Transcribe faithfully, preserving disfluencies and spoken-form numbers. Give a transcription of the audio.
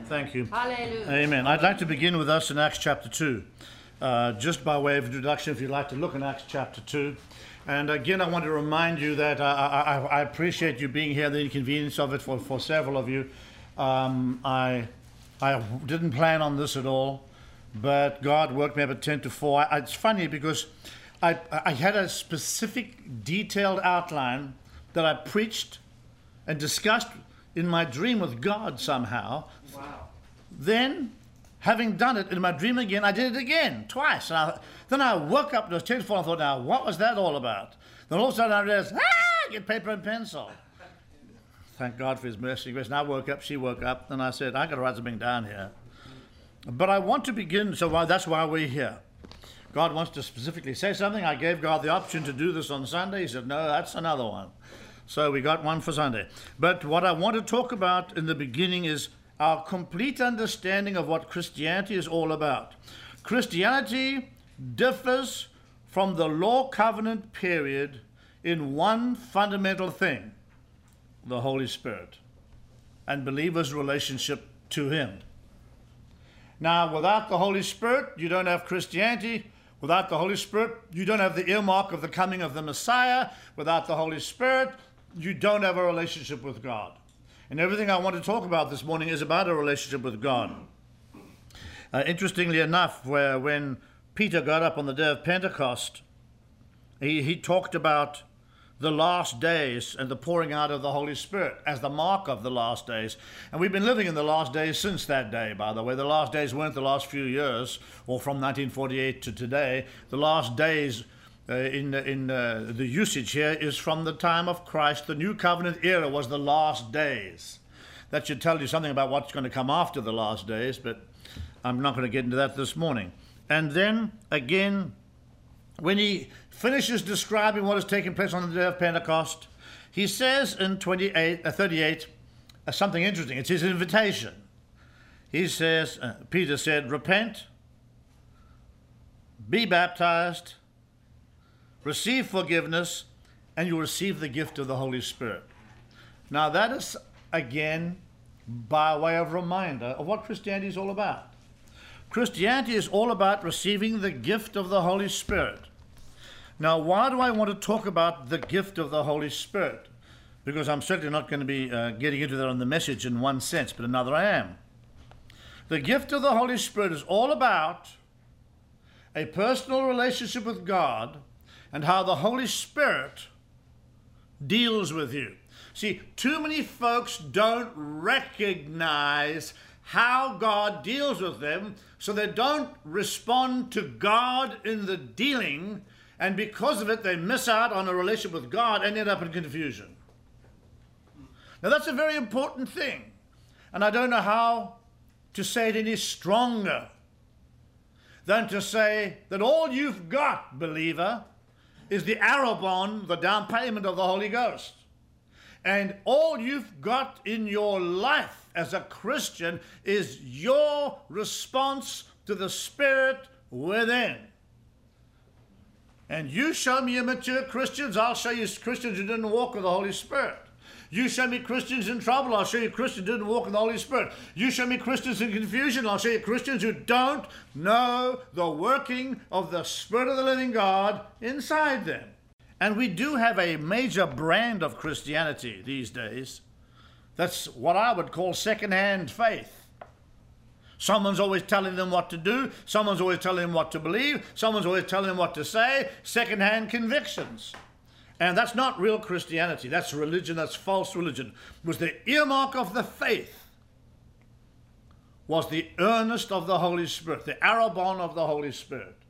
Thank you. Hallelujah. Amen. I'd like to begin with us in Acts chapter two. Uh, just by way of introduction, if you'd like to look in Acts chapter two. And again, I want to remind you that I, I, I appreciate you being here, the inconvenience of it for, for several of you. Um, I, I didn't plan on this at all, but God woke me up at ten to four. I, it's funny because I, I had a specific detailed outline that I preached and discussed in my dream with God somehow. Wow. Then, having done it in my dream again, I did it again, twice. And I, then I woke up, it was ten to four, and I thought, now, what was that all about? Then all of a sudden I realized, ah, get paper and pencil. Thank God for his mercy and grace. And I woke up, she woke up, and I said, I got to write something down here. But I want to begin, so why, that's why we're here. God wants to specifically say something. I gave God the option to do this on Sunday. He said, no, that's another one. So we got one for Sunday. But what I want to talk about in the beginning is our complete understanding of what Christianity is all about. Christianity differs from the law covenant period in one fundamental thing: the Holy Spirit and believers' relationship to him. Now, without the Holy Spirit, you don't have Christianity. Without the Holy Spirit, you don't have the earmark of the coming of the Messiah. Without the Holy Spirit, you don't have a relationship with God. And everything I want to talk about this morning is about a relationship with God. Uh, interestingly enough, where when Peter got up on the day of Pentecost, he, he talked about the last days and the pouring out of the Holy Spirit as the mark of the last days. And we've been living in the last days since that day, by the way. The last days weren't the last few years, or from nineteen forty-eight to today. The last days uh, in, in uh, the usage here is from the time of Christ. The New Covenant era was the last days. That should tell you something about what's going to come after the last days, but I'm not going to get into that this morning. And then, again, when he finishes describing what has taken place on the day of Pentecost, he says in twenty-eight, uh, thirty-eight uh, something interesting. It's his invitation. He says, uh, Peter said, repent, be baptized, receive forgiveness, and you'll receive the gift of the Holy Spirit. Now that is, again, by way of reminder of what Christianity is all about. Christianity is all about receiving the gift of the Holy Spirit. Now, why do I want to talk about the gift of the Holy Spirit? Because I'm certainly not going to be uh, getting into that on the message in one sense, but another I am. The gift of the Holy Spirit is all about a personal relationship with God and how the Holy Spirit deals with you. See, too many folks don't recognize how God deals with them, so they don't respond to God in the dealing, and because of it, they miss out on a relationship with God and end up in confusion. Now, that's a very important thing. And I don't know how to say it any stronger than to say that all you've got, believer, is the arrabon, the down payment of the Holy Ghost. And all you've got in your life as a Christian is your response to the Spirit within. And you show me immature Christians, I'll show you Christians who didn't walk with the Holy Spirit. You show me Christians in trouble, I'll show you Christians who didn't walk with the Holy Spirit. You show me Christians in confusion, I'll show you Christians who don't know the working of the Spirit of the living God inside them. And we do have a major brand of Christianity these days. That's what I would call second-hand faith. Someone's always telling them what to do. Someone's always telling them what to believe. Someone's always telling them what to say. Second-hand convictions. And that's not real Christianity. That's religion. That's false religion. It was the earmark of the faith was the earnest of the Holy Spirit, the arrabon of the Holy Spirit.